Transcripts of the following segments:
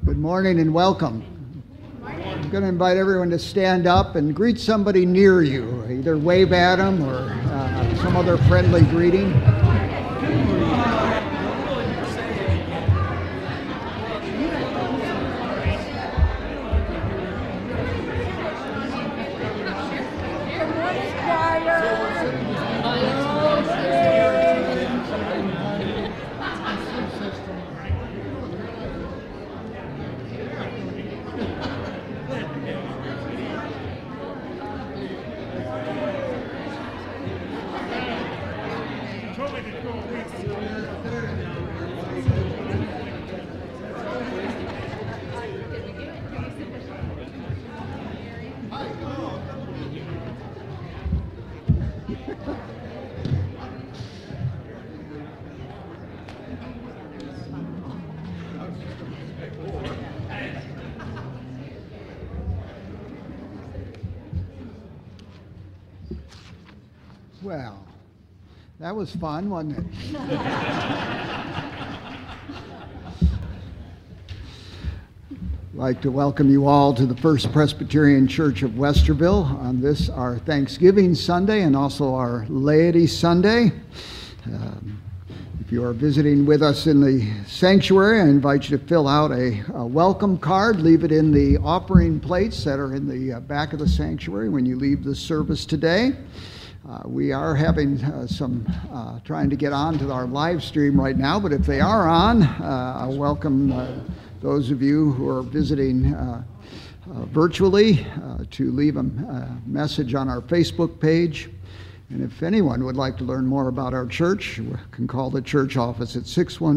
Good morning and welcome. I'm going to invite everyone to stand up and greet somebody near you. Either wave at them or some other friendly greeting. Well, that was fun, wasn't it? I'd like to welcome you all to the First Presbyterian Church of Westerville on this, our Thanksgiving Sunday, and also our Laity Sunday. If you are visiting with us in the sanctuary, I invite you to fill out a welcome card. Leave it in the offering plates that are in the back of the sanctuary when you leave the service today. We are having trying to get on to our live stream right now, but if they are on, I welcome those of you who are visiting virtually to leave a message on our Facebook page. And if anyone would like to learn more about our church, you can call the church office at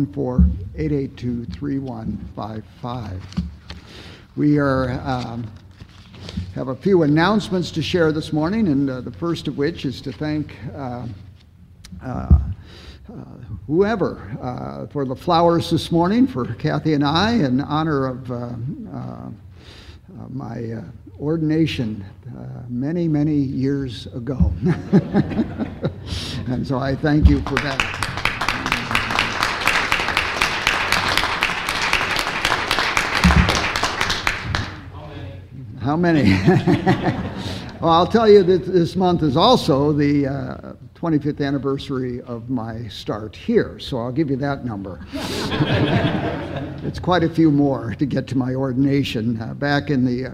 614-882-3155. We have a few announcements to share this morning, and the first of which is to thank whoever for the flowers this morning for Kathy and I in honor of my ordination many, many years ago. And so I thank you for that. How many? Well, I'll tell you that this month is also the 25th anniversary of my start here, so I'll give you that number. It's quite a few more to get to my ordination. Back in the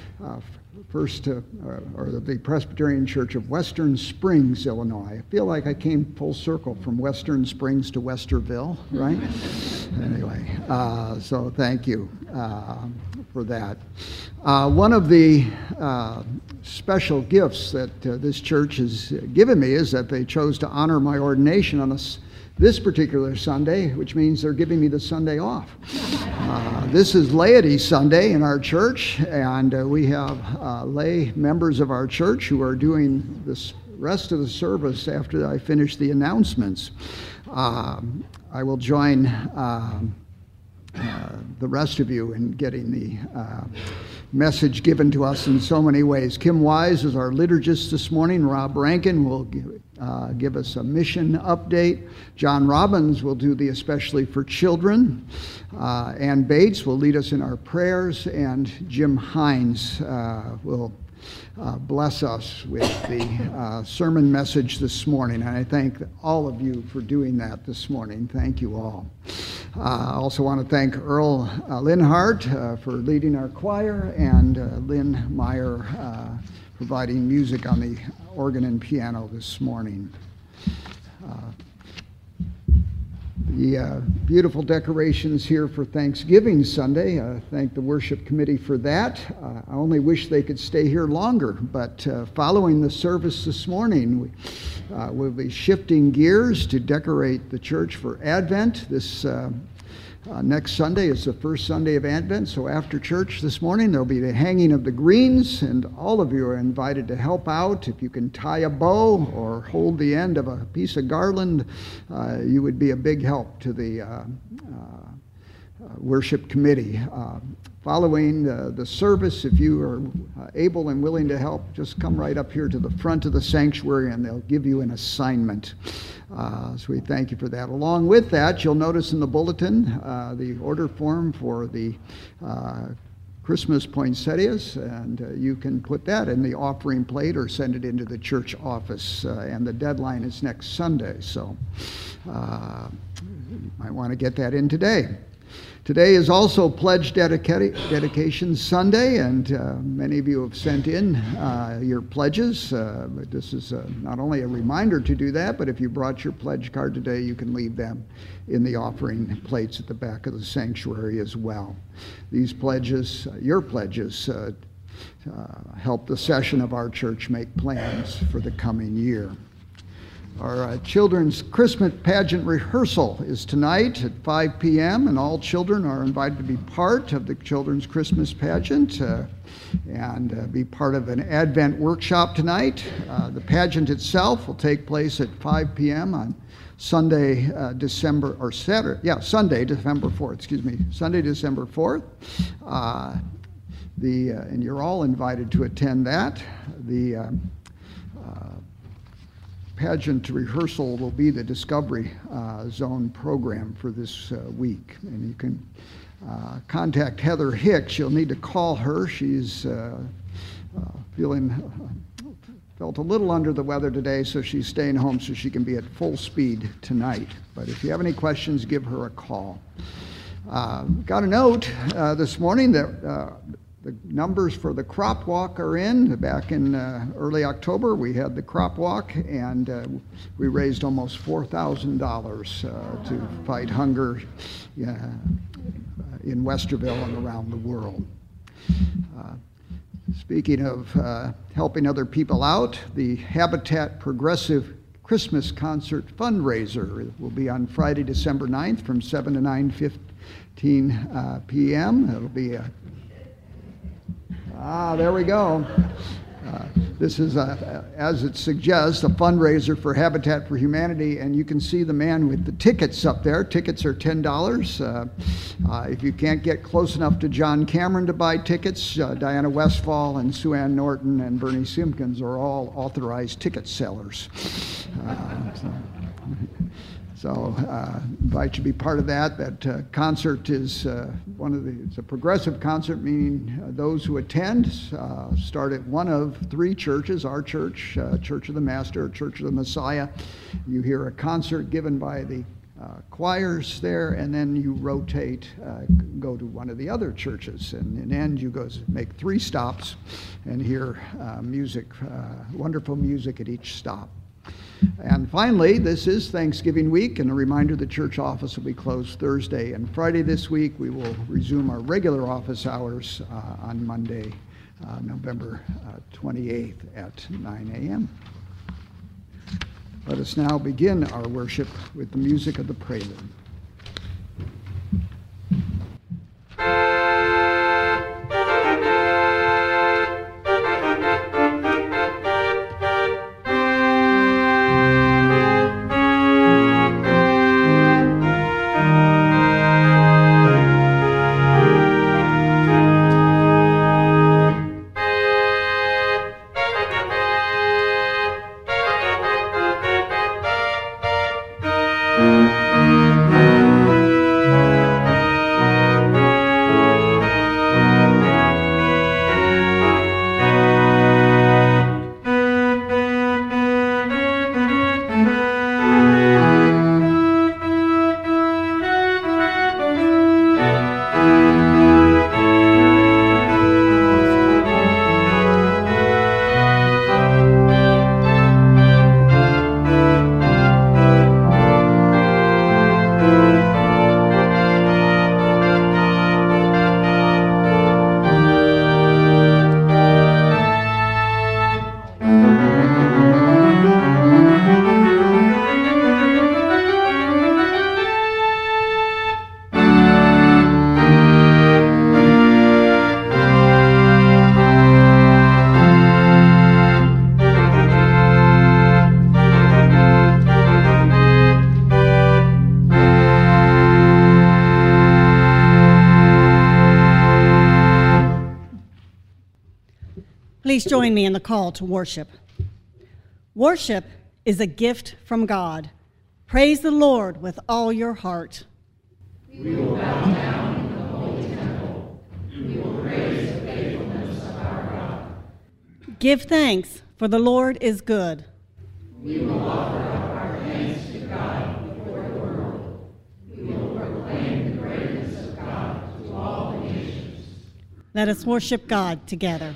the Presbyterian Church of Western Springs, Illinois. I feel like I came full circle from Western Springs to Westerville, right? Anyway, so thank you for that. One of the special gifts that this church has given me is that they chose to honor my ordination on this particular Sunday, which means they're giving me the Sunday off. This is Laity Sunday in our church, and we have lay members of our church who are doing this rest of the service after I finish the announcements. I will join the rest of you in getting the message given to us in so many ways. Kim Wise is our liturgist this morning. Rob Rankin will give us a mission update. John Robbins will do the Especially for Children. Ann Bates will lead us in our prayers, and Jim Hines will bless us with the sermon message this morning. And I thank all of you for doing that this morning. Thank you all. I also want to thank Earl Linhart for leading our choir, and Lynn Meyer providing music on the organ and piano this morning. The beautiful decorations here for Thanksgiving Sunday. Thank the worship committee for that. I only wish they could stay here longer, but following the service this morning, we'll be shifting gears to decorate the church for Advent. This next Sunday is the first Sunday of Advent, so after church this morning there'll be the hanging of the greens, and all of you are invited to help out. If you can tie a bow or hold the end of a piece of garland, you would be a big help to the worship committee. Following the service, if you are able and willing to help, just come right up here to the front of the sanctuary and they'll give you an assignment. So we thank you for that. Along with that, you'll notice in the bulletin the order form for the Christmas poinsettias, and you can put that in the offering plate or send it into the church office. And the deadline is next Sunday, so you might want to get that in today. Today is also Pledge Dedication Sunday, and many of you have sent in your pledges. But this is not only a reminder to do that, but if you brought your pledge card today, you can leave them in the offering plates at the back of the sanctuary as well. These pledges, your pledges, help the session of our church make plans for the coming year. Our children's Christmas pageant rehearsal is tonight at 5 p.m. and all children are invited to be part of the children's Christmas pageant and be part of an Advent workshop tonight. The pageant itself will take place at 5 p.m. on Sunday, December 4th, Sunday, December 4th. And you're all invited to attend that. The pageant rehearsal will be the Discovery Zone program for this week. And you can contact Heather Hicks. You'll need to call her. She's felt a little under the weather today, so she's staying home so she can be at full speed tonight. But if you have any questions, give her a call. Got a note this morning that the numbers for the crop walk are in. Back in early October, we had the crop walk, and we raised almost $4,000 to fight hunger in Westerville and around the world. Speaking of helping other people out, the Habitat Progressive Christmas Concert fundraiser will be on Friday, December 9th from 7 to 9:15 p.m. It'll be there we go. This is, as it suggests, a fundraiser for Habitat for Humanity, and you can see the man with the tickets up there. Tickets are $10. If you can't get close enough to John Cameron to buy tickets, Diana Westfall and Sue Ann Norton and Bernie Simpkins are all authorized ticket sellers. So invite you to be part of that. That concert is it's a progressive concert, meaning those who attend start at one of three churches, our church, Church of the Master, Church of the Messiah. You hear a concert given by the choirs there, and then you rotate, go to one of the other churches, and in the end you go make 3 stops and hear music, wonderful music at each stop. And finally, this is Thanksgiving week, and a reminder the church office will be closed Thursday and Friday this week. We will resume our regular office hours on Monday, November 28th at 9 a.m. Let us now begin our worship with the music of the prelude. Please join me in the call to worship. Worship is a gift from God. Praise the Lord with all your heart. We will bow down in the holy temple. We will praise the faithfulness of our God. Give thanks, for the Lord is good. We will offer up our thanks to God before the world. We will proclaim the greatness of God to all the nations. Let us worship God together.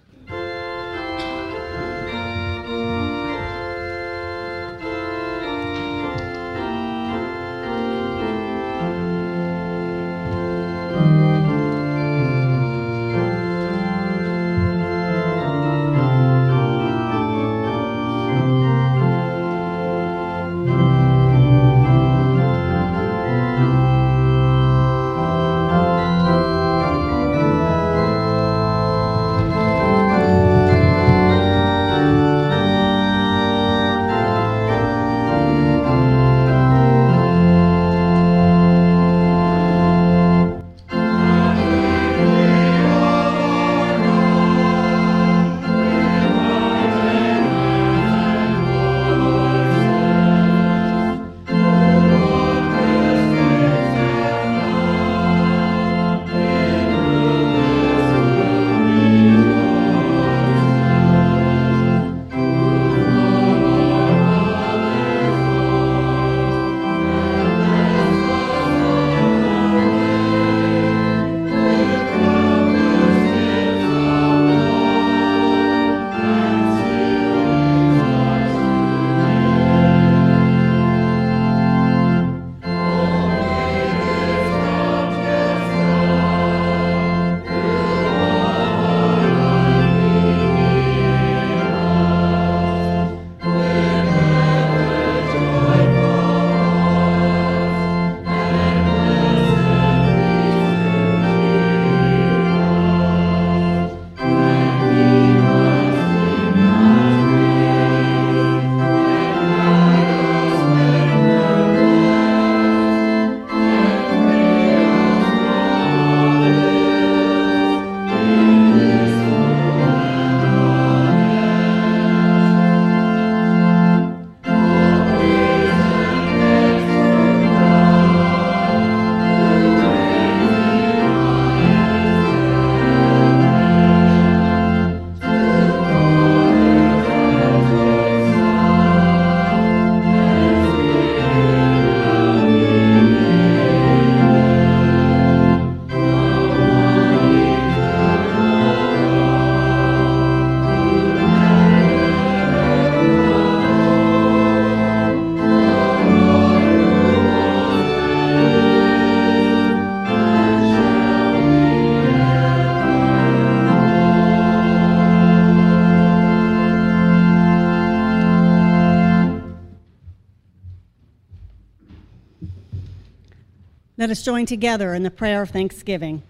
Let us join together in the prayer of thanksgiving.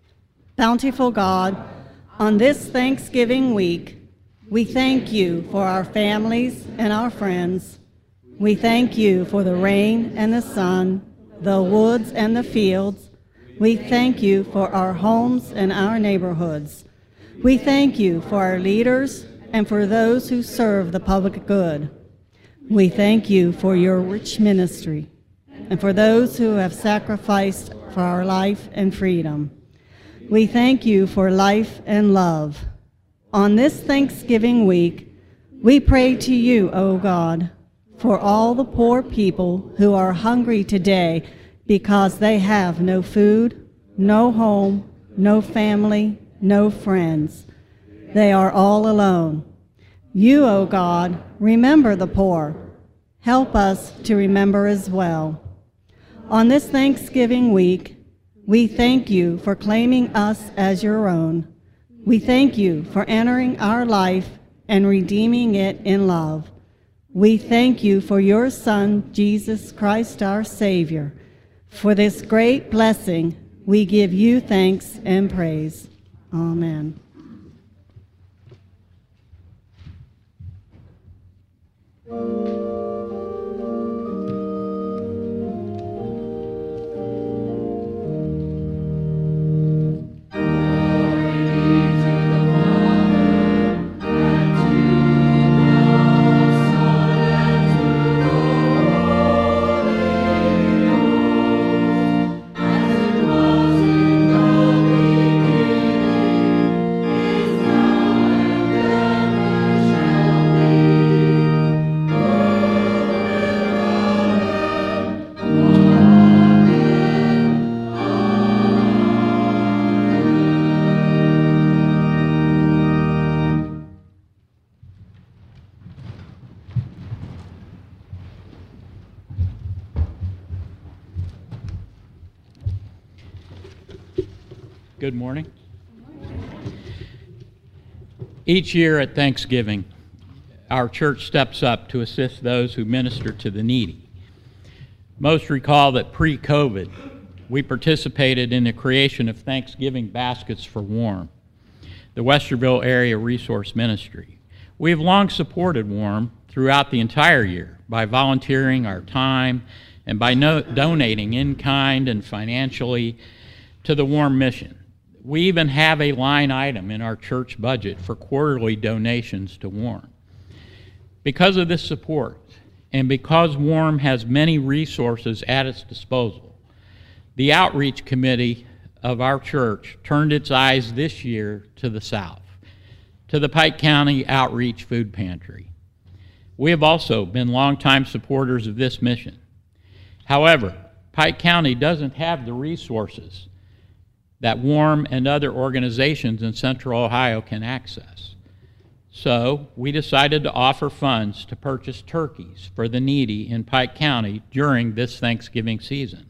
Bountiful God, on this Thanksgiving week, we thank you for our families and our friends. We thank you for the rain and the sun, the woods and the fields. We thank you for our homes and our neighborhoods. We thank you for our leaders and for those who serve the public good. We thank you for your rich ministry and for those who have sacrificed for our life and freedom. We thank you for life and love. On this Thanksgiving week, we pray to you, O God, for all the poor people who are hungry today because they have no food, no home, no family, no friends. They are all alone. You, O God, remember the poor. Help us to remember as well. On this Thanksgiving week, we thank you for claiming us as your own. We thank you for entering our life and redeeming it in love. We thank you for your Son, Jesus Christ, our Savior. For this great blessing, we give you thanks and praise. Amen. Good morning. Each year at Thanksgiving, our church steps up to assist those who minister to the needy. Most recall that pre-COVID, we participated in the creation of Thanksgiving baskets for WARM, the Westerville Area Resource Ministry. We have long supported WARM throughout the entire year by volunteering our time and by donating in kind and financially to the WARM mission. We even have a line item in our church budget for quarterly donations to WARM. Because of this support, and because WARM has many resources at its disposal, the outreach committee of our church turned its eyes this year to the south, to the Pike County Outreach Food Pantry. We have also been longtime supporters of this mission. However, Pike County doesn't have the resources that WARM and other organizations in Central Ohio can access. So we decided to offer funds to purchase turkeys for the needy in Pike County during this Thanksgiving season.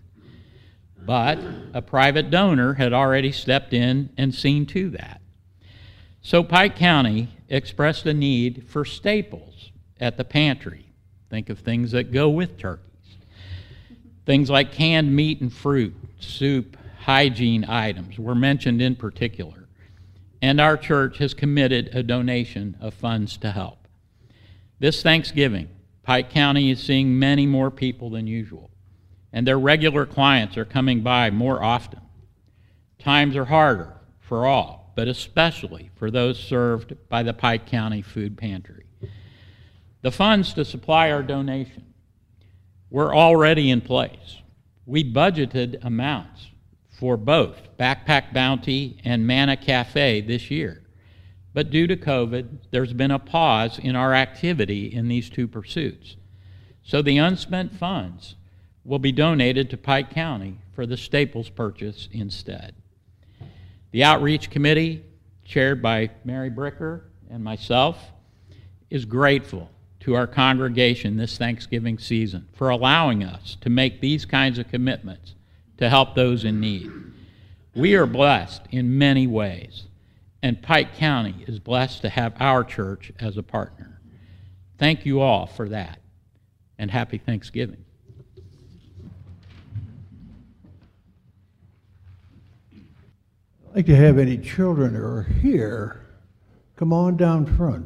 But a private donor had already stepped in and seen to that. So Pike County expressed a need for staples at the pantry. Think of things that go with turkeys. Things like canned meat and fruit, soup, hygiene items were mentioned in particular, and our church has committed a donation of funds to help. This Thanksgiving, Pike County is seeing many more people than usual, and their regular clients are coming by more often. Times are harder for all, but especially for those served by the Pike County Food Pantry. The funds to supply our donation were already in place. We budgeted amounts for both Backpack Bounty and Manna Cafe this year. But due to COVID, there's been a pause in our activity in these two pursuits. So the unspent funds will be donated to Pike County for the staples purchase instead. The outreach committee, chaired by Mary Bricker and myself, is grateful to our congregation this Thanksgiving season for allowing us to make these kinds of commitments to help those in need. We are blessed in many ways, and Pike County is blessed to have our church as a partner. Thank you all for that, and happy Thanksgiving. I'd like to have any children who are here come on down front.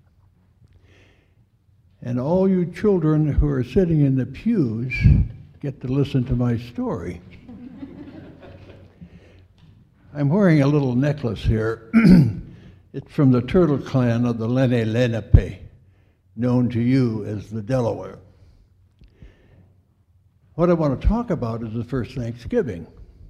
And all you children who are sitting in the pews get to listen to my story. I'm wearing a little necklace here. It's from the Turtle Clan of the Lenni Lenape, known to you as the Delaware. What I want to talk about is the first Thanksgiving.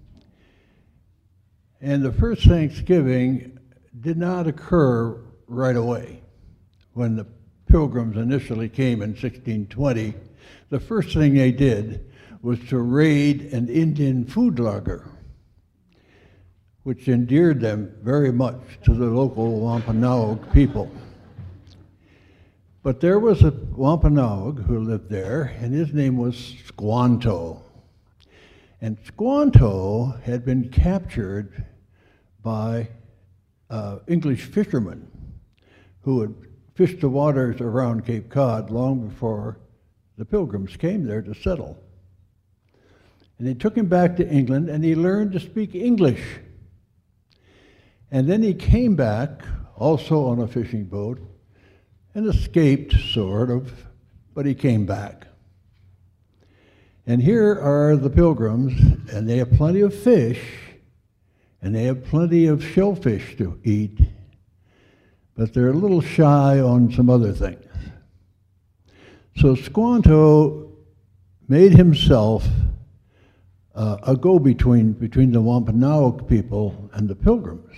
And the first Thanksgiving did not occur right away. When the Pilgrims initially came in 1620, the first thing they did was to raid an Indian food logger, which endeared them very much to the local Wampanoag people. But there was a Wampanoag who lived there, and his name was Squanto. And Squanto had been captured by English fishermen who had fished the waters around Cape Cod long before the Pilgrims came there to settle. And they took him back to England, and he learned to speak English. And then he came back, also on a fishing boat, and escaped, sort of, but he came back. And here are the Pilgrims, and they have plenty of fish, and they have plenty of shellfish to eat, but they're a little shy on some other things. So Squanto made himself a go-between between the Wampanoag people and the Pilgrims.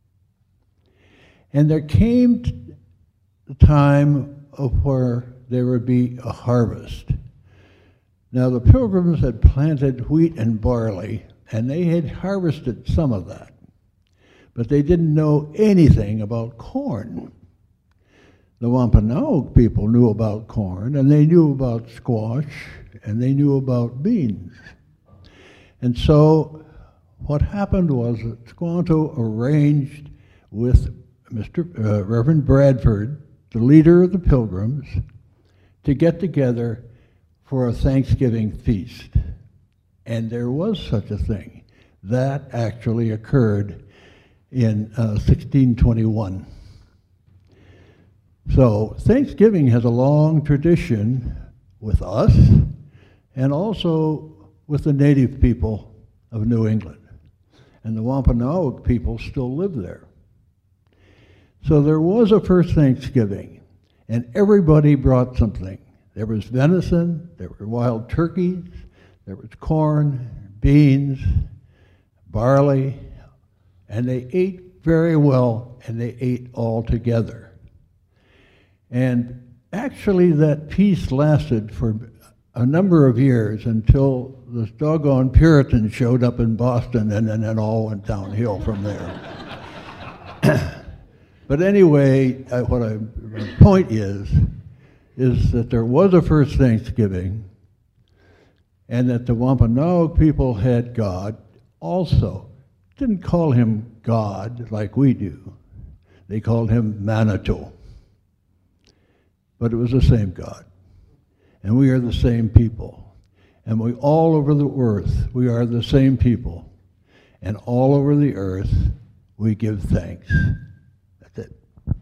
And there came the time of where there would be a harvest. Now the Pilgrims had planted wheat and barley, and they had harvested some of that, but they didn't know anything about corn. The Wampanoag people knew about corn, and they knew about squash, and they knew about beans. And so what happened was that Squanto arranged with Reverend Bradford, the leader of the Pilgrims, to get together for a Thanksgiving feast. And there was such a thing. That actually occurred in 1621. So Thanksgiving has a long tradition with us and also with the native people of New England. And the Wampanoag people still live there. So there was a first Thanksgiving, and everybody brought something. There was venison, there were wild turkeys, there was corn, beans, barley, and they ate very well, and they ate all together. And actually that peace lasted for a number of years until the doggone Puritans showed up in Boston, and then it all went downhill from there. But anyway, my point is that there was a first Thanksgiving, and that the Wampanoag people had God also. Didn't call him God like we do. They called him Manitou. But it was the same God. And we are the same people. And we all over the earth, we are the same people. And all over the earth, we give thanks. That's it.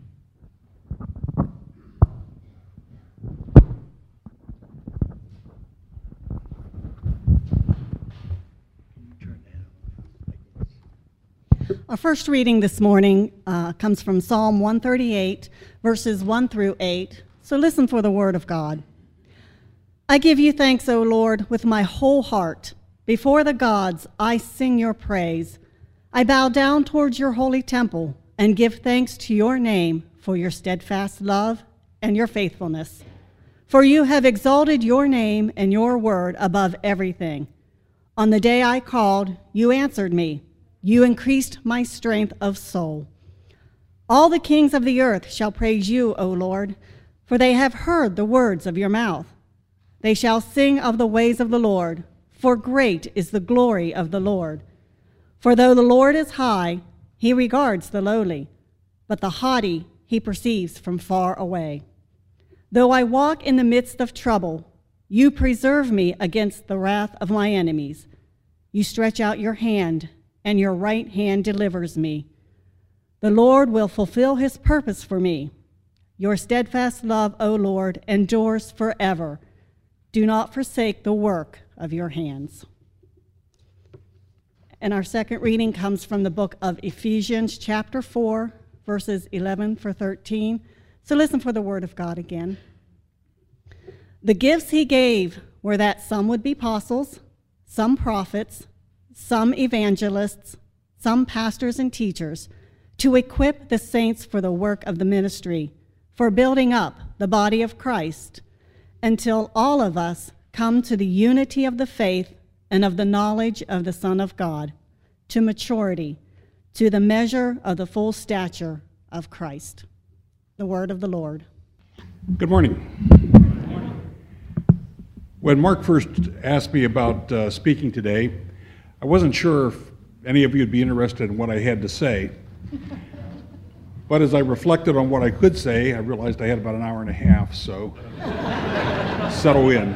Our first reading this morning comes from Psalm 138, verses 1 through 8. So listen for the word of God. I give you thanks, O Lord, with my whole heart. Before the gods, I sing your praise. I bow down towards your holy temple and give thanks to your name for your steadfast love and your faithfulness. For you have exalted your name and your word above everything. On the day I called, you answered me. You increased my strength of soul. All the kings of the earth shall praise you, O Lord, for they have heard the words of your mouth. They shall sing of the ways of the Lord, for great is the glory of the Lord. For though the Lord is high, he regards the lowly, but the haughty he perceives from far away. Though I walk in the midst of trouble, you preserve me against the wrath of my enemies. You stretch out your hand, and your right hand delivers me. The Lord will fulfill his purpose for me. Your steadfast love, O Lord, endures forever. Do not forsake the work of your hands. And our second reading comes from the book of Ephesians, chapter 4, verses 11 through 13. So listen for the word of God again. The gifts he gave were that some would be apostles, some prophets, some evangelists, some pastors and teachers, to equip the saints for the work of the ministry, for building up the body of Christ, until all of us come to the unity of the faith and of the knowledge of the Son of God, to maturity, to the measure of the full stature of Christ. The word of the Lord. Good morning. When Mark first asked me about speaking today, I wasn't sure if any of you would be interested in what I had to say. But as I reflected on what I could say, I realized I had about an hour and a half, so settle in.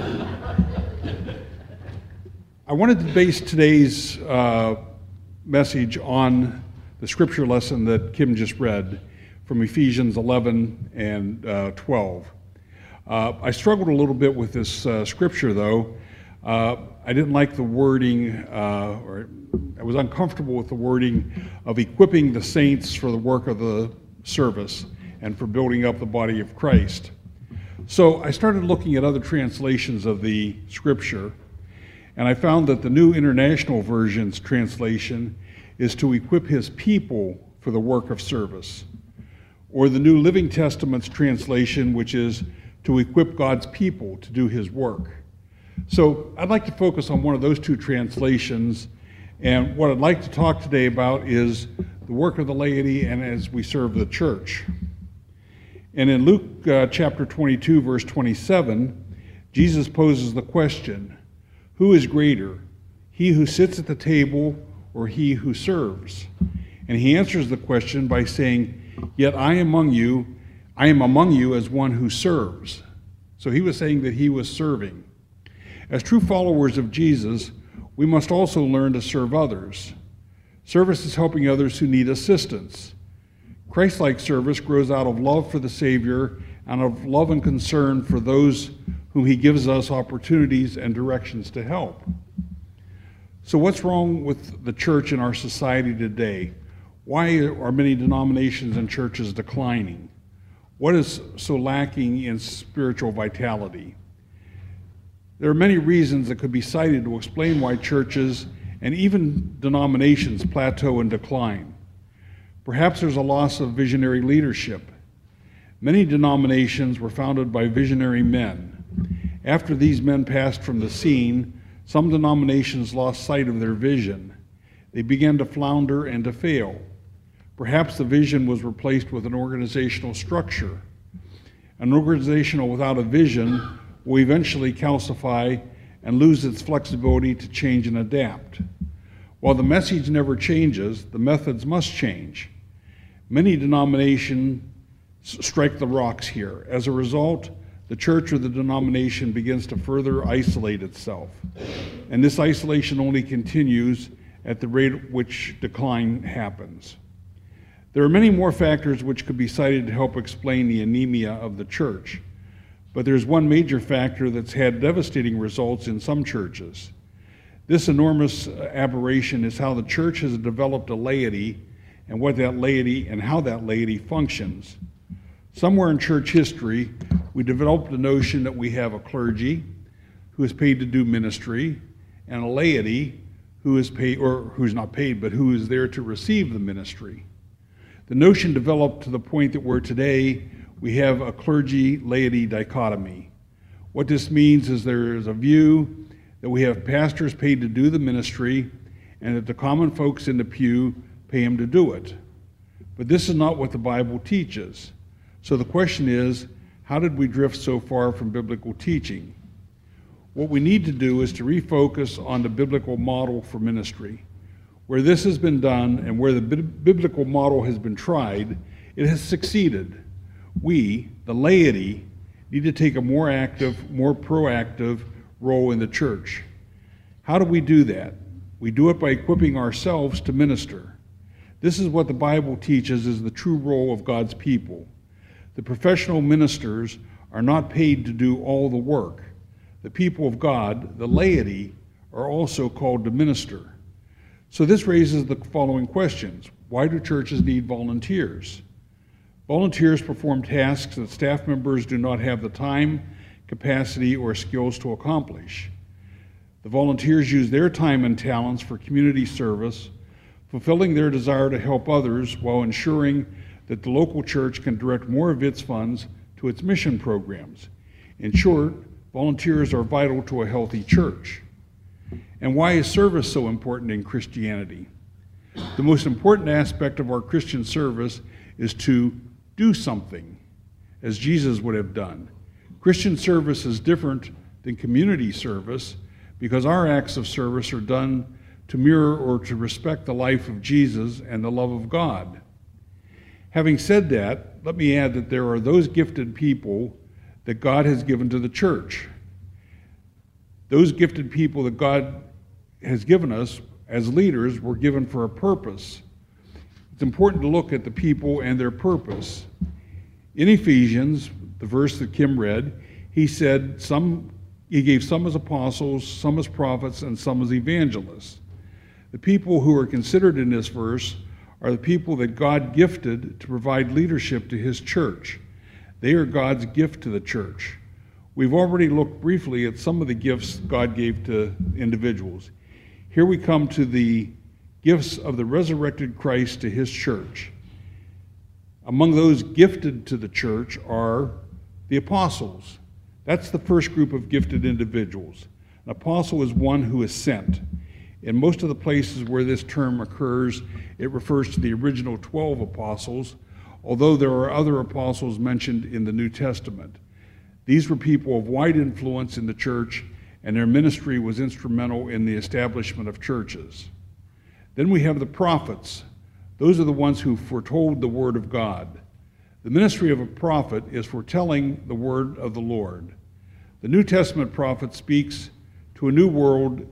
I wanted to base today's message on the scripture lesson that Kim just read from Ephesians 11 and 12. I struggled a little bit with this scripture, though. I didn't like the wording, or I was uncomfortable with the wording of equipping the saints for the work of the service and for building up the body of Christ. So I started looking at other translations of the scripture, and I found that the New International Version's translation is to equip his people for the work of service, or the New Living Testament's translation, which is to equip God's people to do his work. So I'd like to focus on one of those two translations, and what I'd like to talk today about is the work of the laity and as we serve the church. And in Luke chapter 22, verse 27, Jesus poses the question, who is greater, he who sits at the table or he who serves? And he answers the question by saying, yet I am among you as one who serves. So he was saying that he was serving. As true followers of Jesus, we must also learn to serve others. Service is helping others who need assistance. Christ-like service grows out of love for the Savior and of love and concern for those whom he gives us opportunities and directions to help. So what's wrong with the church in our society today? Why are many denominations and churches declining? What is so lacking in spiritual vitality? There are many reasons that could be cited to explain why churches and even denominations plateau and decline. Perhaps there's a loss of visionary leadership. Many denominations were founded by visionary men. After these men passed from the scene, some denominations lost sight of their vision. They began to flounder and to fail. Perhaps the vision was replaced with an organizational structure. An organization without a vision will eventually calcify and lose its flexibility to change and adapt. While the message never changes, the methods must change. Many denominations strike the rocks here. As a result, the church or the denomination begins to further isolate itself. And this isolation only continues at the rate at which decline happens. There are many more factors which could be cited to help explain the anemia of the church. But there's one major factor that's had devastating results in some churches. This enormous aberration is how the church has developed a laity and how that laity functions. Somewhere in church history, we developed the notion that we have a clergy who is paid to do ministry and a laity who is paid, or who's not paid, but who is there to receive the ministry. The notion developed to the point that where today we have a clergy-laity dichotomy. What this means is there is a view that we have pastors paid to do the ministry and that the common folks in the pew pay them to do it. But this is not what the Bible teaches. So the question is, how did we drift so far from biblical teaching? What we need to do is to refocus on the biblical model for ministry. Where this has been done and where the biblical model has been tried, it has succeeded. We, the laity, need to take a more active, more proactive role in the church. How do we do that? We do it by equipping ourselves to minister. This is what the Bible teaches is the true role of God's people. The professional ministers are not paid to do all the work. The people of God, the laity, are also called to minister. So this raises the following questions. Why do churches need volunteers? Volunteers perform tasks that staff members do not have the time, capacity, or skills to accomplish. The volunteers use their time and talents for community service, fulfilling their desire to help others while ensuring that the local church can direct more of its funds to its mission programs. In short, volunteers are vital to a healthy church. And why is service so important in Christianity? The most important aspect of our Christian service is to do something, as Jesus would have done. Christian service is different than community service because our acts of service are done to mirror or to respect the life of Jesus and the love of God. Having said that, let me add that there are those gifted people that God has given to the church. Those gifted people that God has given us as leaders were given for a purpose. It's important to look at the people and their purpose. In Ephesians, the verse that Kim read, he said he gave some as apostles, some as prophets, and some as evangelists. The people who are considered in this verse are the people that God gifted to provide leadership to his church. They are God's gift to the church. We've already looked briefly at some of the gifts God gave to individuals. Here we come to the gifts of the resurrected Christ to his church. Among those gifted to the church are the apostles. That's the first group of gifted individuals. An apostle is one who is sent. In most of the places where this term occurs, it refers to the original 12 apostles, although there are other apostles mentioned in the New Testament. These were people of wide influence in the church, and their ministry was instrumental in the establishment of churches. Then we have the prophets. Those are the ones who foretold the word of God. The ministry of a prophet is foretelling the word of the Lord. The New Testament prophet speaks a new word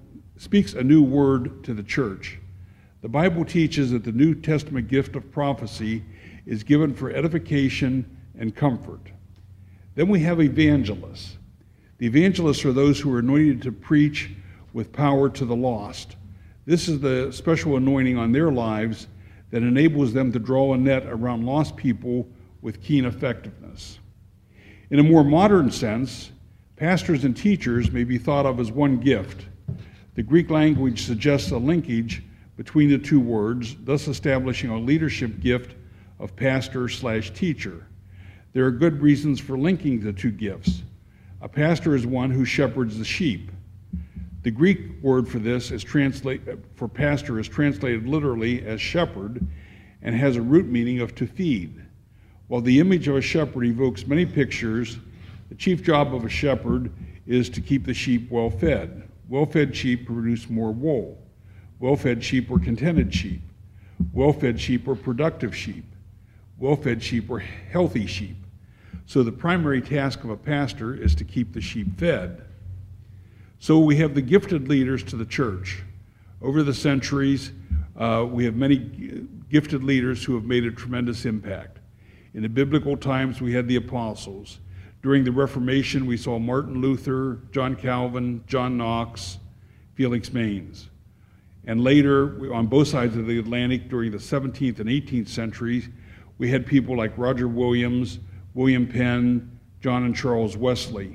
to the church. The Bible teaches that the New Testament gift of prophecy is given for edification and comfort. Then we have evangelists. The evangelists are those who are anointed to preach with power to the lost. This is the special anointing on their lives that enables them to draw a net around lost people with keen effectiveness. In a more modern sense, pastors and teachers may be thought of as one gift. The Greek language suggests a linkage between the two words, thus establishing a leadership gift of pastor/teacher. There are good reasons for linking the two gifts. A pastor is one who shepherds the sheep. The Greek word for this for pastor is translated literally as shepherd and has a root meaning of to feed. While the image of a shepherd evokes many pictures, the chief job of a shepherd is to keep the sheep well fed. Well-fed sheep produce more wool. Well-fed sheep are contented sheep. Well-fed sheep are productive sheep. Well-fed sheep are healthy sheep. So the primary task of a pastor is to keep the sheep fed. So we have the gifted leaders to the church. Over the centuries, we have many gifted leaders who have made a tremendous impact. In the biblical times, we had the apostles. During the Reformation, we saw Martin Luther, John Calvin, John Knox, Felix Manz. And later, on both sides of the Atlantic, during the 17th and 18th centuries, we had people like Roger Williams, William Penn, John and Charles Wesley.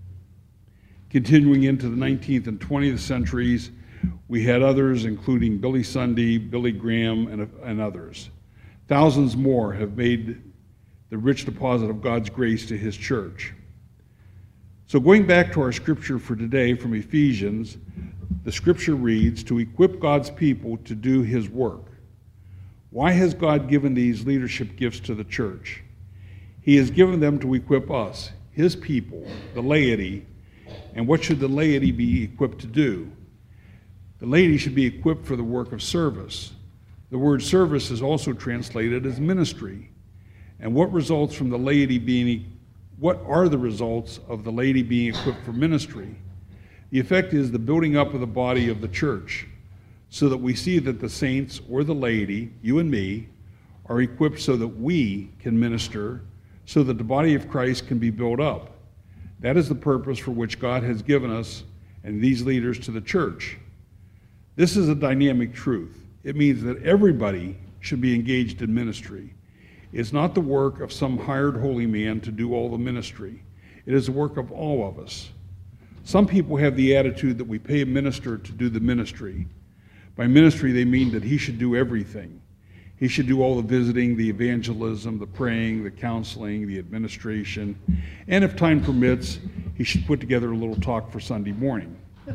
Continuing into the 19th and 20th centuries, we had others, including Billy Sunday, Billy Graham, and others. Thousands more have made the rich deposit of God's grace to his church. So going back to our scripture for today from Ephesians, the scripture reads, to equip God's people to do his work. Why has God given these leadership gifts to the church? He has given them to equip us, his people, the laity. And what should the laity be equipped to do? The laity should be equipped for the work of service. The word service is also translated as ministry. And what are the results of the laity being equipped for ministry? The effect is the building up of the body of the church, so that we see that the saints or the laity, you and me, are equipped so that we can minister, so that the body of Christ can be built up. That is the purpose for which God has given us and these leaders to the church. This is a dynamic truth. It means that everybody should be engaged in ministry. It's not the work of some hired holy man to do all the ministry. It is the work of all of us. Some people have the attitude that we pay a minister to do the ministry. By ministry, they mean that he should do everything. He should do all the visiting, the evangelism, the praying, the counseling, the administration, and if time permits, he should put together a little talk for Sunday morning.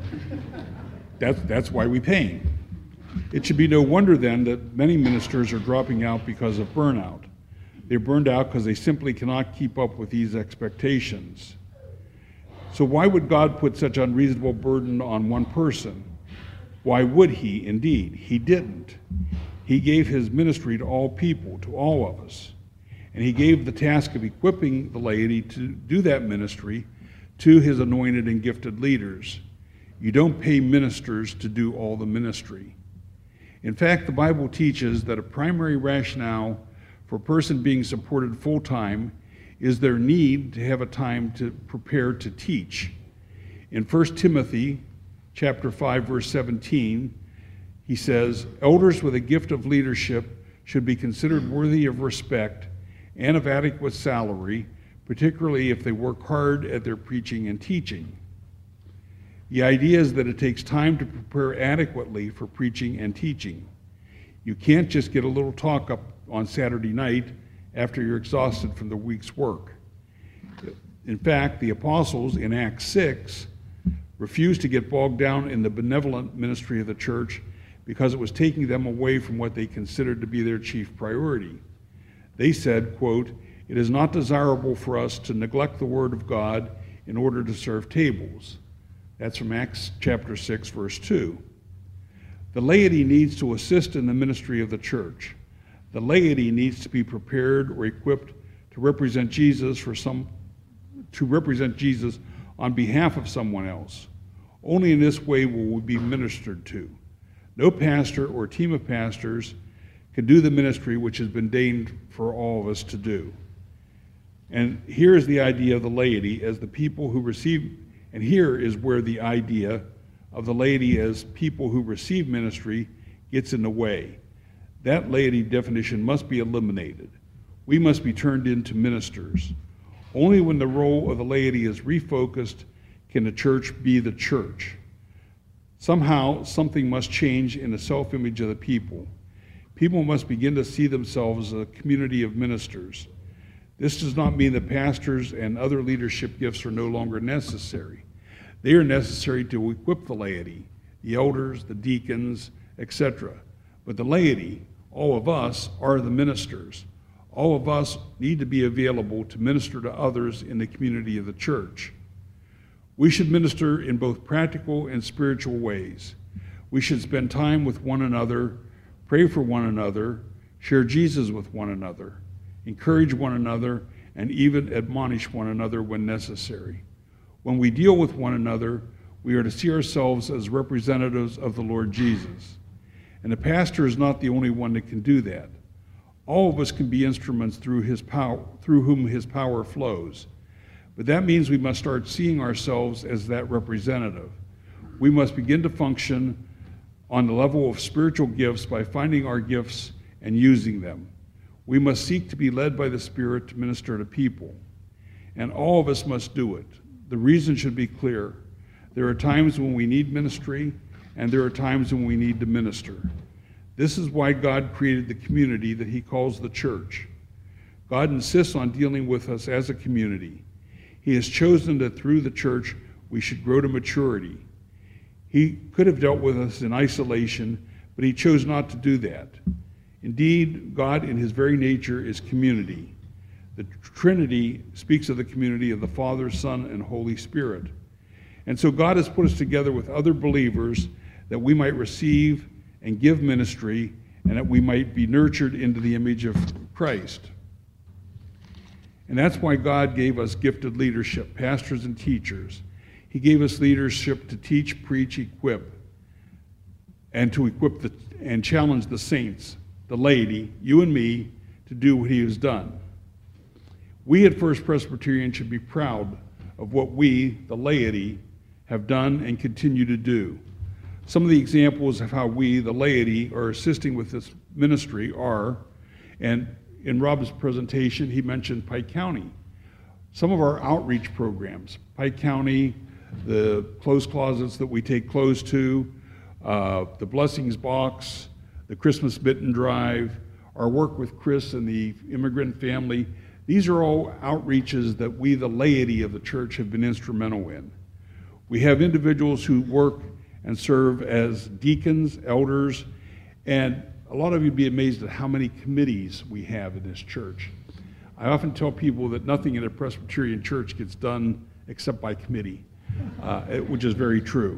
That's why we pay him. It should be no wonder then that many ministers are dropping out because of burnout. They're burned out because they simply cannot keep up with these expectations. So why would God put such unreasonable burden on one person? Why would he? Indeed, he didn't. He gave his ministry to all people, to all of us. And he gave the task of equipping the laity to do that ministry to his anointed and gifted leaders. You don't pay ministers to do all the ministry. In fact, the Bible teaches that a primary rationale for a person being supported full-time is their need to have a time to prepare to teach. In 1 Timothy chapter 5, verse 17, he says, elders with a gift of leadership should be considered worthy of respect and of adequate salary, particularly if they work hard at their preaching and teaching. The idea is that it takes time to prepare adequately for preaching and teaching. You can't just get a little talk up on Saturday night after you're exhausted from the week's work. In fact, the apostles in Acts 6 refused to get bogged down in the benevolent ministry of the church because it was taking them away from what they considered to be their chief priority. They said, quote, it is not desirable for us to neglect the word of God in order to serve tables. That's from Acts chapter 6, verse 2. The laity needs to assist in the ministry of the church. The laity needs to be prepared or equipped to represent Jesus on behalf of someone else. Only in this way will we be ministered to. No pastor or team of pastors can do the ministry which has been deigned for all of us to do. And here is the idea of the laity as the people who receive, and here is where the idea of the laity as people who receive ministry gets in the way. That laity definition must be eliminated. We must be turned into ministers. Only when the role of the laity is refocused can the church be the church. Somehow, something must change in the self-image of the people. People must begin to see themselves as a community of ministers. This does not mean that pastors and other leadership gifts are no longer necessary. They are necessary to equip the laity, the elders, the deacons, etc. But the laity, all of us, are the ministers. All of us need to be available to minister to others in the community of the church. We should minister in both practical and spiritual ways. We should spend time with one another, pray for one another, share Jesus with one another, encourage one another, and even admonish one another when necessary. When we deal with one another, we are to see ourselves as representatives of the Lord Jesus. And the pastor is not the only one that can do that. All of us can be instruments through whom his power flows. But that means we must start seeing ourselves as that representative. We must begin to function on the level of spiritual gifts by finding our gifts and using them. We must seek to be led by the Spirit to minister to people. And all of us must do it. The reason should be clear. There are times when we need ministry, and there are times when we need to minister. This is why God created the community that he calls the church. God insists on dealing with us as a community. He has chosen that through the church we should grow to maturity. He could have dealt with us in isolation, but he chose not to do that. Indeed, God in his very nature is community. The Trinity speaks of the community of the Father, Son, and Holy Spirit. And so God has put us together with other believers that we might receive and give ministry, and that we might be nurtured into the image of Christ. And that's why God gave us gifted leadership, pastors and teachers. He gave us leadership to teach, preach, equip, and to equip and challenge the saints, the laity, you and me, to do what he has done. We at First Presbyterian should be proud of what we, the laity, have done and continue to do. Some of the examples of how we, the laity, are assisting with this ministry are, and in Rob's presentation, he mentioned Pike County. Some of our outreach programs, Pike County, the clothes closets that we take clothes to, the Blessings Box, the Christmas Mitten Drive, our work with Chris and the immigrant family. These are all outreaches that we, the laity of the church, have been instrumental in. We have individuals who work and serve as deacons, elders, and a lot of you would be amazed at how many committees we have in this church. I often tell people that nothing in a Presbyterian church gets done except by committee, which is very true.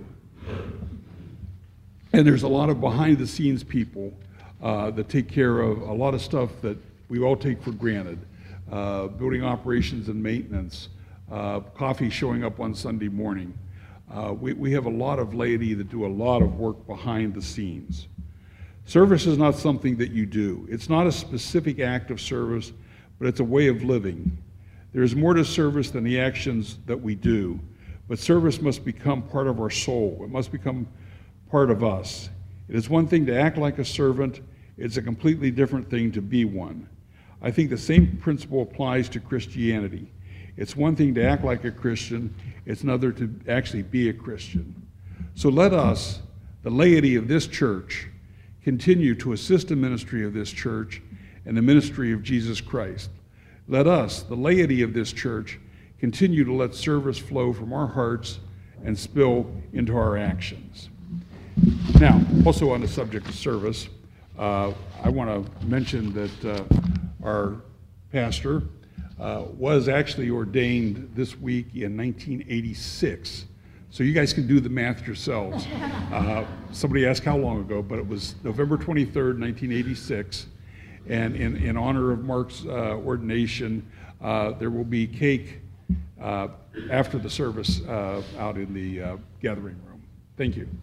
And there's a lot of behind-the-scenes people that take care of a lot of stuff that we all take for granted. Building operations and maintenance, coffee showing up on Sunday morning. We have a lot of laity that do a lot of work behind the scenes. Service is not something that you do. It's not a specific act of service, but it's a way of living. There's more to service than the actions that we do, but service must become part of our soul. It must become part of us. It is one thing to act like a servant. It's a completely different thing to be one. I think the same principle applies to Christianity. It's one thing to act like a Christian. It's another to actually be a Christian. So let us, the laity of this church, continue to assist the ministry of this church and the ministry of Jesus Christ. Let us, the laity of this church, continue to let service flow from our hearts and spill into our actions. Now, also on the subject of service, I want to mention that our pastor was actually ordained this week in 1986. So you guys can do the math yourselves. Somebody asked how long ago, but it was November 23rd, 1986. And in honor of Mark's ordination, there will be cake after the service out in the gathering room. Thank you.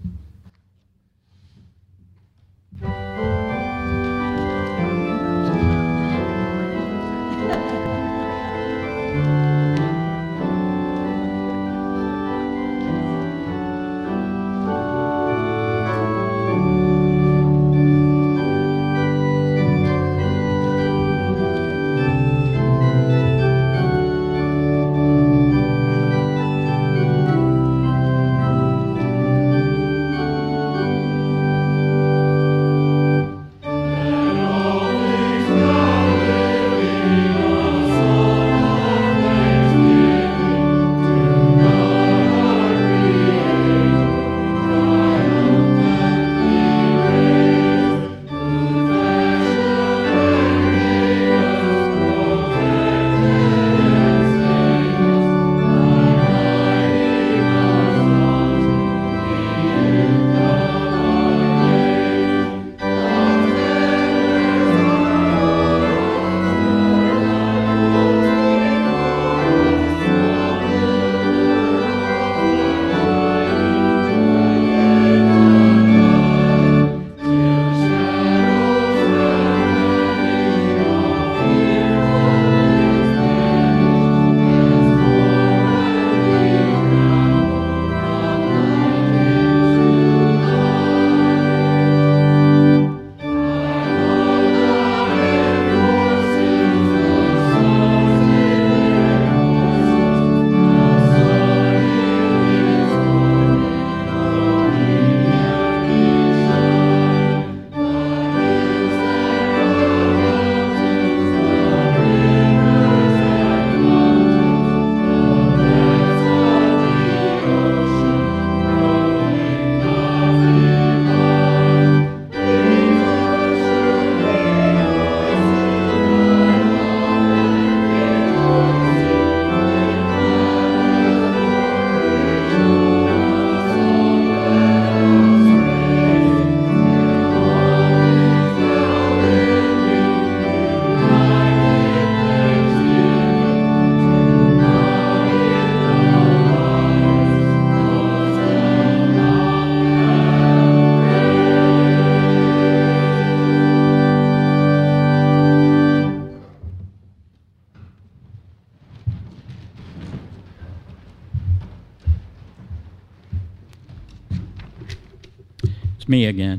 It's me again.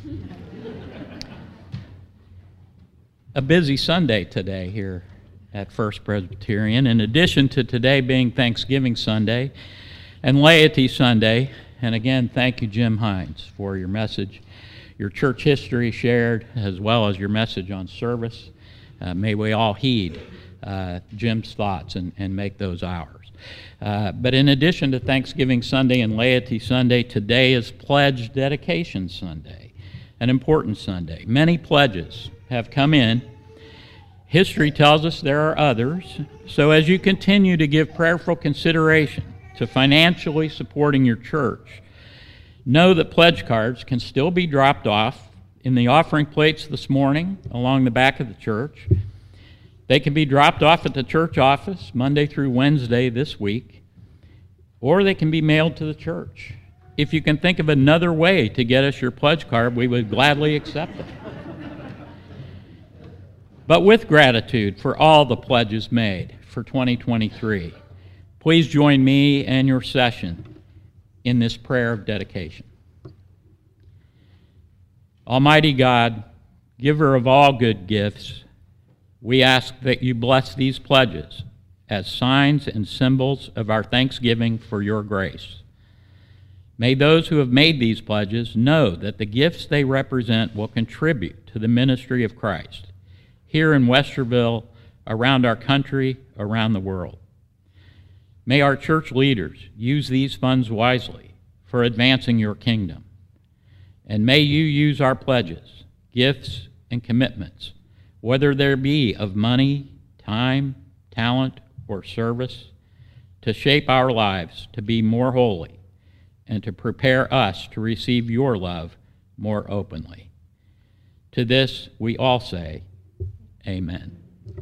A busy Sunday today here at First Presbyterian. In addition to today being Thanksgiving Sunday and Laity Sunday, and again, thank you, Jim Hines, for your message, your church history shared, as well as your message on service. May we all heed Jim's thoughts and make those ours. But in addition to Thanksgiving Sunday and Laity Sunday, today is Pledge Dedication Sunday, an important Sunday. Many pledges have come in. History tells us there are others. So as you continue to give prayerful consideration to financially supporting your church, know that pledge cards can still be dropped off in the offering plates this morning along the back of the church. They can be dropped off at the church office Monday through Wednesday this week, or they can be mailed to the church. If you can think of another way to get us your pledge card, we would gladly accept it. But with gratitude for all the pledges made for 2023, please join me and your session in this prayer of dedication. Almighty God, giver of all good gifts, we ask that you bless these pledges as signs and symbols of our thanksgiving for your grace. May those who have made these pledges know that the gifts they represent will contribute to the ministry of Christ here in Westerville, around our country, around the world. May our church leaders use these funds wisely for advancing your kingdom. And may you use our pledges, gifts, and commitments, whether there be of money, time, talent, or service, to shape our lives to be more holy and to prepare us to receive your love more openly. To this we all say, Amen.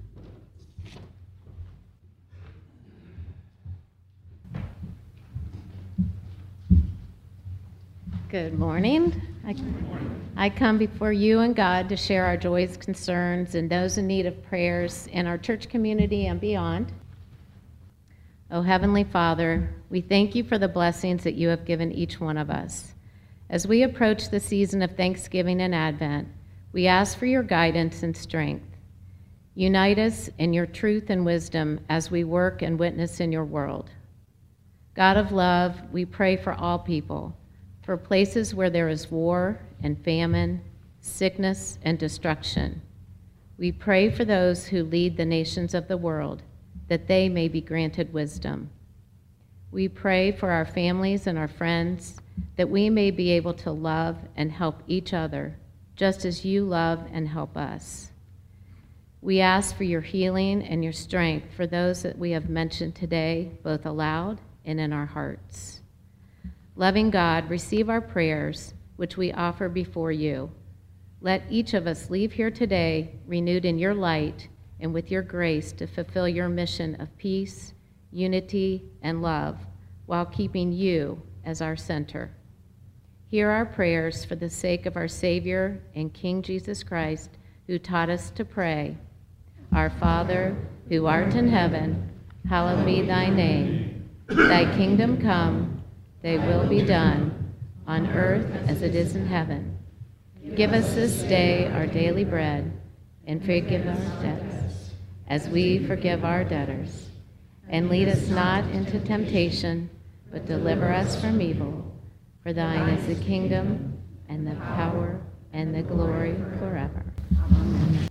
Good morning. I come before you and God to share our joys, concerns, and those in need of prayers in our church community and beyond. Oh, Heavenly Father, we thank you for the blessings that you have given each one of us. As we approach the season of Thanksgiving and Advent, we ask for your guidance and strength. Unite us in your truth and wisdom as we work and witness in your world. God of love, we pray for all people, for places where there is war and famine, sickness and destruction. We pray for those who lead the nations of the world, that they may be granted wisdom. We pray for our families and our friends, that we may be able to love and help each other, just as you love and help us. We ask for your healing and your strength for those that we have mentioned today, both aloud and in our hearts. Loving God, receive our prayers, which we offer before you. Let each of us leave here today renewed in your light and with your grace to fulfill your mission of peace, unity, and love, while keeping you as our center. Hear our prayers for the sake of our Savior and King Jesus Christ, who taught us to pray. Our Father, who art in heaven, hallowed be thy name. Thy kingdom come, thy will be done, on earth as it is in heaven. Give us this day our daily bread, and forgive our debts, as we forgive our debtors. And lead us not into temptation, but deliver us from evil. For thine is the kingdom, and the power, and the glory forever. Amen.